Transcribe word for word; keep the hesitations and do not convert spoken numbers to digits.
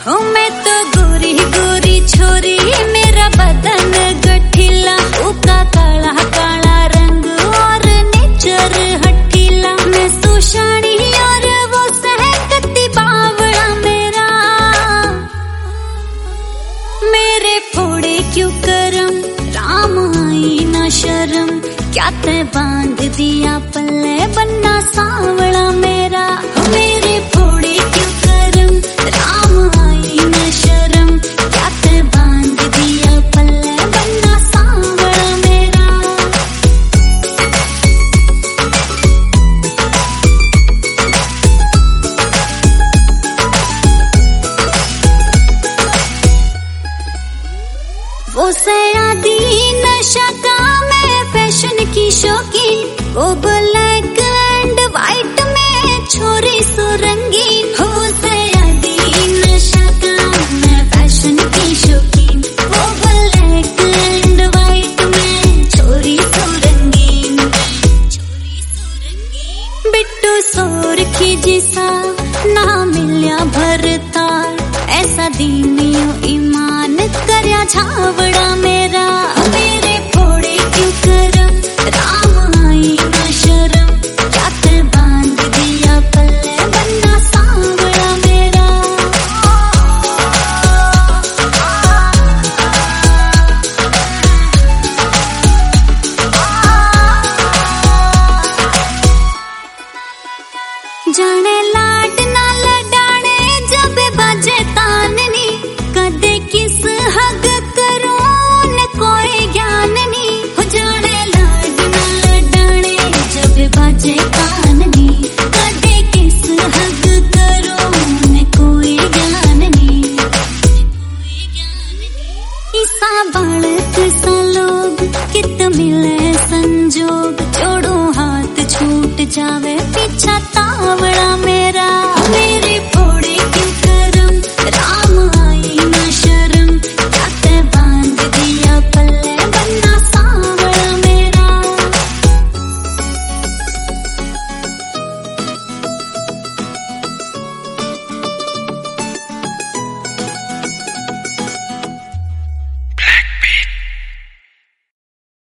हो मैं तो गोरी गोरी छोरी, मेरा बदन गठीला, उका काला काला रंग और नेचर हठीला। मैं सुशानी और वो सहकती बावड़ा मेरा, मेरे फोड़े क्यों करम, राम आई ना शर्म, क्या ते बांध दिया पल्ले बन्ना सांवड़ा मेरा। मेरे फोड़े क्यों करम, राम आई ना शर्म, क्या ते बांध दिया पल्ले बन्ना सांवड़ा मेरा। वो सयादी नशा का, मैं फैशन की शौकीन, वो ब्लैक एंड व्हाइट में छोरी सुरंगीन। हो सयादी नशा का, मैं फैशन की शौकीन, वो ब्लैक एंड व्हाइट में छोरी सुरंगीन। बिट्टू सोर की जिसा ना मिल्या भरता, ऐसा दीनियो ईमान करया झावड़ा मेरा। मेरे फोड़े क्यों करम, राम आई ना शर्म, क्या ते बांध दिया पल्ले बन्ना सांवड़ा मेरा। जाने लाड